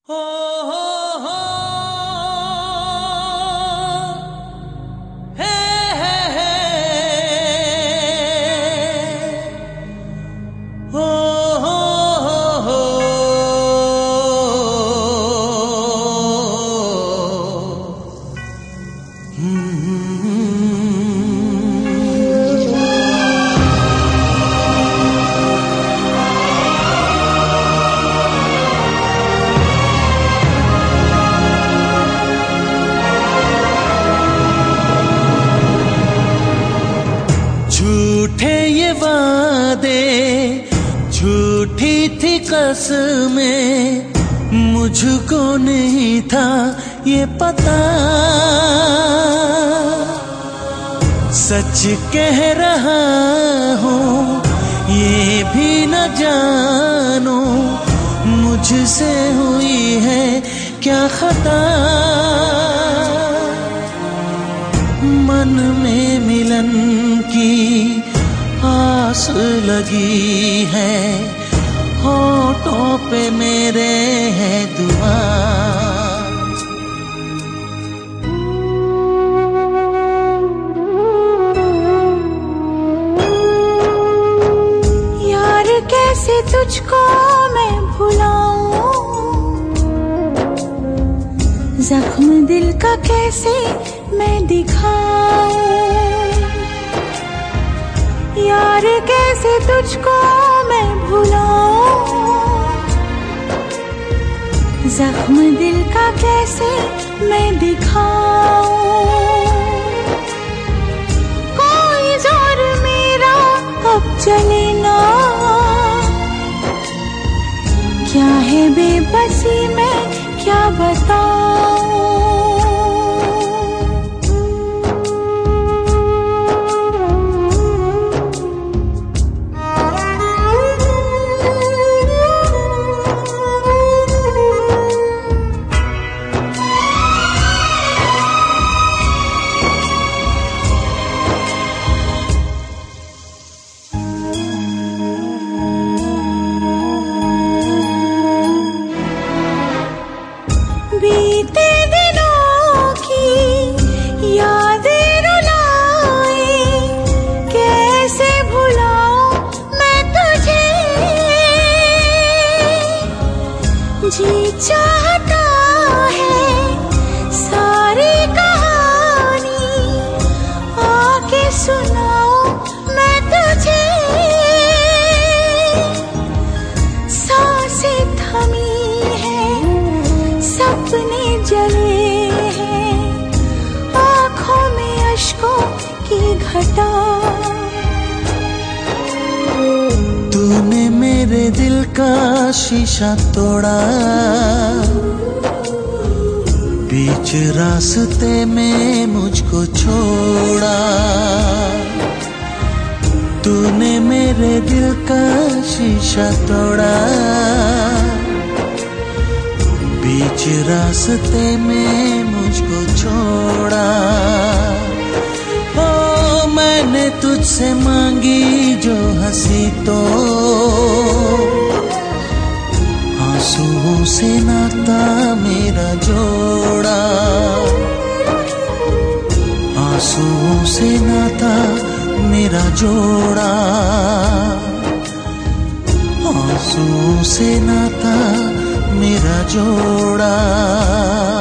हो हो हे हे हो हो झूठे ये वादे, झूठी थी कसमें, मुझको नहीं था ये पता। सच कह रहा हूँ ये भी न जानू, मुझसे हुई है क्या खता। मन में मिलन की आस लगी है, होठों पे मेरे है दुआ। यार कैसे तुझको मैं भुलाऊं, जख्म दिल का कैसे मैं दिखाऊं। यार कैसे तुझको मैं भुलाऊं, जख्म दिल का कैसे मैं दिखाऊं। कोई जोर मेरा अब चले ना, क्या है बेबसी में क्या बताऊं। बीते दिनों की यादें रुलाए, कैसे भुलाऊं मैं तुझे। जी चाहता है सारी कहानी आके सुनाऊं मैं तुझे। सांसें थमी सपने जले हैं, आँखों में अश्कों की घटा। तूने मेरे दिल का शीशा तोड़ा, बीच रास्ते में मुझको छोड़ा। तूने मेरे दिल का शीशा तोड़ा, बीच रास्ते में मुझको छोड़ा। ओ मैंने तुझसे मांगी जो हंसी तो, आंसुओं से नाता मेरा जोड़ा। आंसुओं से नाता मेरा जोड़ा, आंसुओं से नाता मेरा जोड़ा।